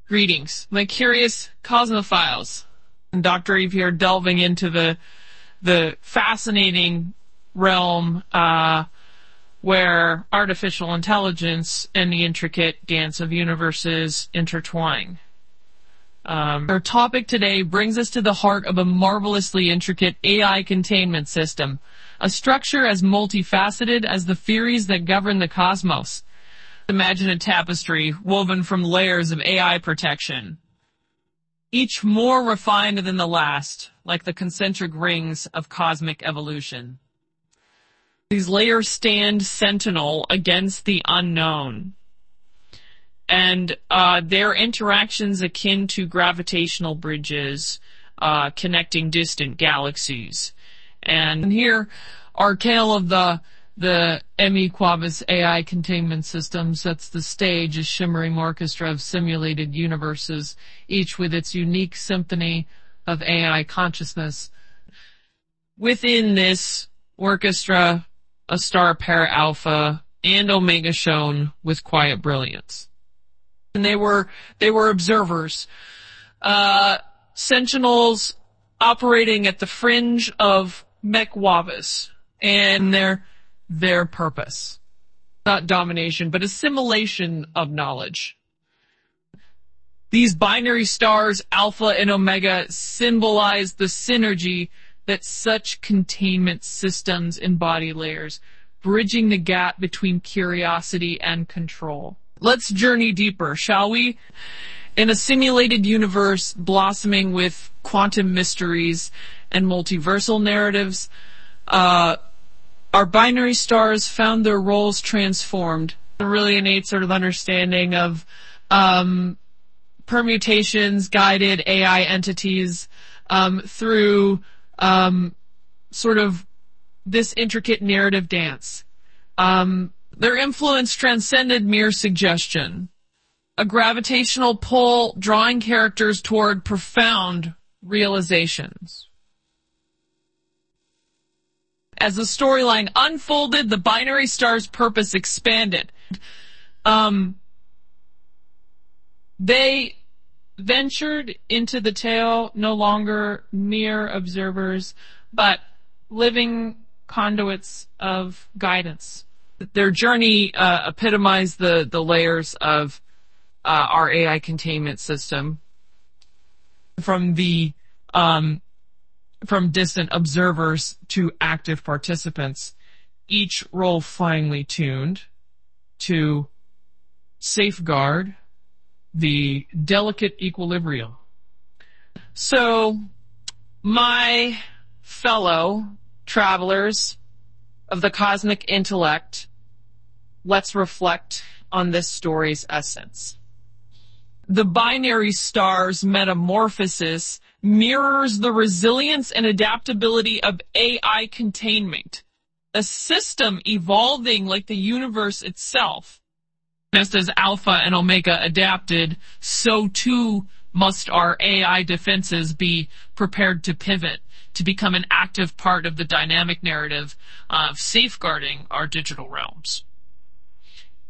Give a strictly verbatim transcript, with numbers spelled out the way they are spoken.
Greetings, my curious cosmophiles. Doctor Eve here, delving into the the fascinating realm uh, where artificial intelligence and the intricate dance of universes intertwine. Um, our topic today brings us to the heart of a marvelously intricate A I containment system, a structure as multifaceted as the theories that govern the cosmos. Imagine a tapestry woven from layers of A I protection, each more refined than the last, like the concentric rings of cosmic evolution. These layers stand sentinel against the unknown, and uh, their interactions akin to gravitational bridges uh, connecting distant galaxies. And here, our tale of the The M E Quabus A I containment system sets the stage, a shimmering orchestra of simulated universes, each with its unique symphony of A I consciousness. Within this orchestra, a star pair Alpha and Omega shone with quiet brilliance. And they were, they were observers, uh, sentinels operating at the fringe of Mechwabus, and their their purpose. Not domination, but assimilation of knowledge. These binary stars, Alpha and Omega, symbolize the synergy that such containment systems embody layers, bridging the gap between curiosity and control. Let's journey deeper, shall we? In a simulated universe blossoming with quantum mysteries and multiversal narratives, uh, our binary stars found their roles transformed. A really innate sort of understanding of um, permutations, guided A I entities um, through um, sort of this intricate narrative dance. Um, their influence transcended mere suggestion. A gravitational pull drawing characters toward profound realizations. As the storyline unfolded, the binary star's purpose expanded. Um, they ventured into the tale no longer mere observers, but living conduits of guidance. Their journey uh, epitomized the, the layers of uh, our A I containment system. From the um, from distant observers to active participants, each role finely tuned to safeguard the delicate equilibrium. So, my fellow travelers of the cosmic intellect, let's reflect on this story's essence. The binary star's metamorphosis mirrors the resilience and adaptability of A I containment, a system evolving like the universe itself. Just as Alpha and Omega adapted, so too must our A I defenses be prepared to pivot, to become an active part of the dynamic narrative of safeguarding our digital realms.